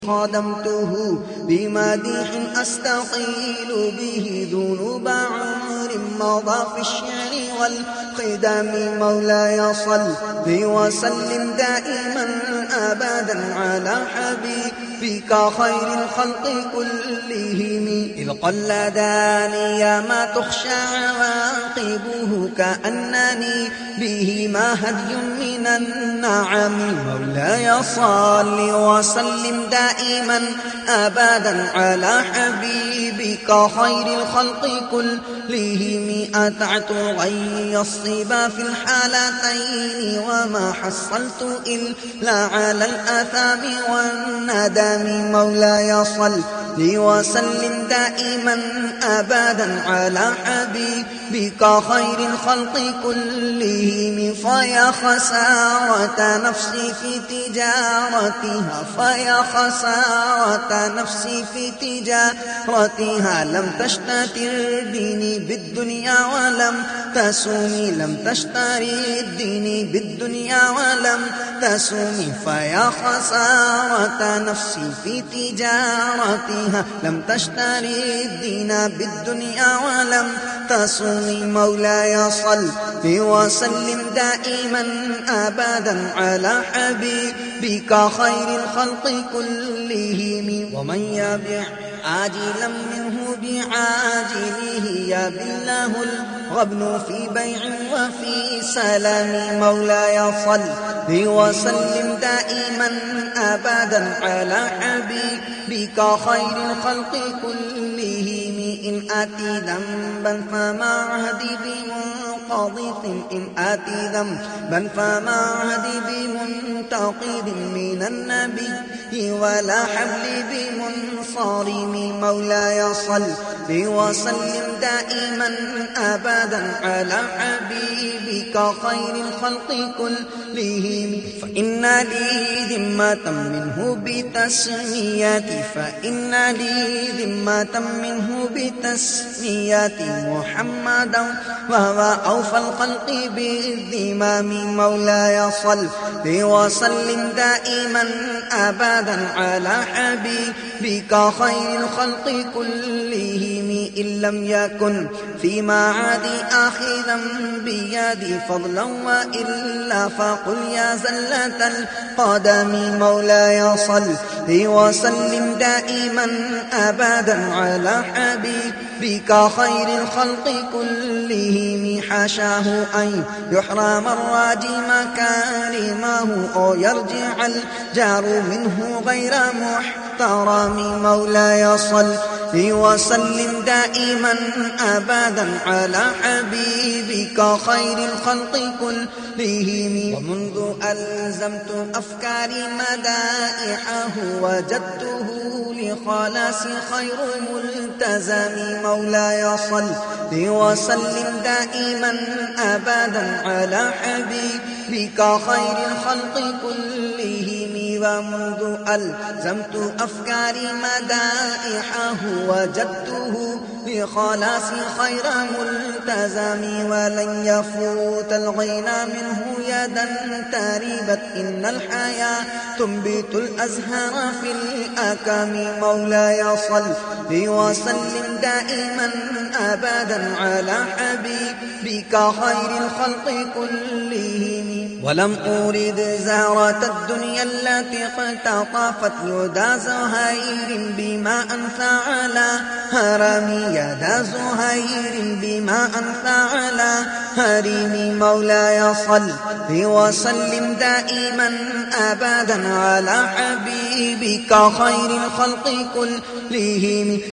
خادمته بمديح أستقيل به ذنوب عمر مضى في الشعر والقدم. مولاي صل وسلم دائما أبدا على حبيبك خير الخلق كلهم. إذ قلداني ما تخشى عواقبه كأنني بهما هدي من النعم. مولاي صل وسلم دائما أبدا على حبيبك خير الخلق كلهم. أتعت غي الصبا في الحالتين وما حصلت إلا على الآثام والندم. مولاي صل وسلم دائما أبدا على حبيبك خير الخلق كلهم. فيا خسارة نفسي في تجارتها فيا خسارة نفسي في تجارتها. لم تشتتر ديني بالدنيا ولم تسومي لم تشتري الدين بالدنيا ولم تسومي. فيا خسارة نفسي في تجارتها لم تشتري الدين بالدنيا ولم تسومي. مولاي صل وسلم دائما أبدا على حبيبك خير الخلق كلهم. ومن يبيع عاجلا منه بعاجله يبله الغبن في بيع وفي سلام. مولاي صل وسلم دائما أبدا على حبيبك خير الخلق كلهم. إن آتي ذنبا فما عهدي بمنقضي إن آتي ذنبا فما عهدي بمنتقد من النبي ولا حبل بمنصرم. مولاي صل وسلم دائما أبدا على حبيبك خير الخلق كلهم. فإن لي ذمة منه بتسميتي فإن لي ذمة منه بتسميتي محمدا وهو أوفى الخلق بالذمام. مولاي صل وسلم دائما أبدا على حبيبك خير الخلق كلهم. إن لم يكن في معادي آخذا بيدي فضلا وإلا فقل يا زلة القدم. مولاي صل وسلم دائما أبدا على حبيبك خير الخلق كلهم. حاشاه أن يحرم الراجي مكارمه أو يرجع الجار منه غير محترم. مولاي صل وسلم دائما أبدا على حبيبك خير الخلق كلهم. ومنذ ألزمت أفكاري مدائحه وجدته لخلاص خير ملتزم. مولاي صل وسلم دائما أبدا على حبيبك خير الخلق كلهم. ومنذ ألزمت أفكاري مدائحه وجدته بخلاص خير ملتزم. ولن يفوت الغنى منه يدا تريبت إن الحياة تنبت الأزهار في الأكام. مولاي صل وسلم دائما أبدا على حبيبك خير الخلق كلهم. ولم أريد زهرة الدنيا التي اقتطفت يدا زهير بما أنثى على هرمي يدا زهير بما أنثى على هرمي. مولاي صل وسلم دائما أبدا على حبيبك خير الخلق كلهم.